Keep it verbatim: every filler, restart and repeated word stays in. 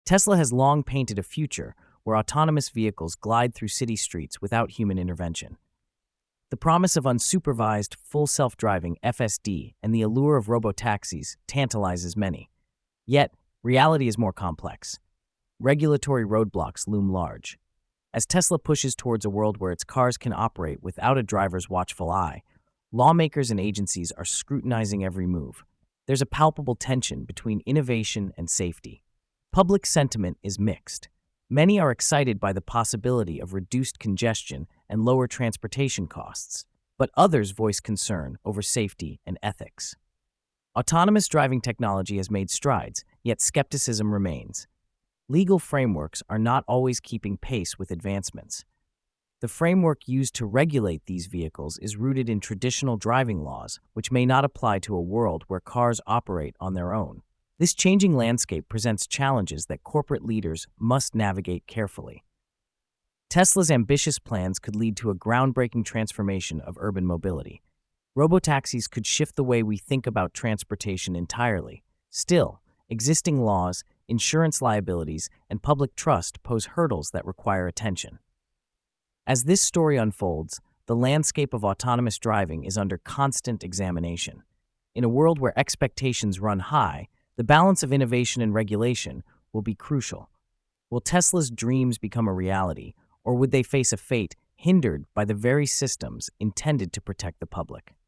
Tesla has long painted a future where autonomous vehicles glide through city streets without human intervention. The promise of unsupervised, full self-driving F S D and the allure of robotaxis tantalizes many. Yet, reality is more complex. Regulatory roadblocks loom large. As Tesla pushes towards a world where its cars can operate without a driver's watchful eye, lawmakers and agencies are scrutinizing every move. There's a palpable tension between innovation and safety. Public sentiment is mixed. Many are excited by the possibility of reduced congestion and lower transportation costs, but others voice concern over safety and ethics. Autonomous driving technology has made strides, yet skepticism remains. Legal frameworks are not always keeping pace with advancements. The framework used to regulate these vehicles is rooted in traditional driving laws, which may not apply to a world where cars operate on their own. This changing landscape presents challenges that corporate leaders must navigate carefully. Tesla's ambitious plans could lead to a groundbreaking transformation of urban mobility. Robotaxis could shift the way we think about transportation entirely. Still, existing laws, insurance liabilities, and public trust pose hurdles that require attention. As this story unfolds, the landscape of autonomous driving is under constant examination. In a world where expectations run high, the balance of innovation and regulation will be crucial. Will Tesla's dreams become a reality, or would they face a fate hindered by the very systems intended to protect the public?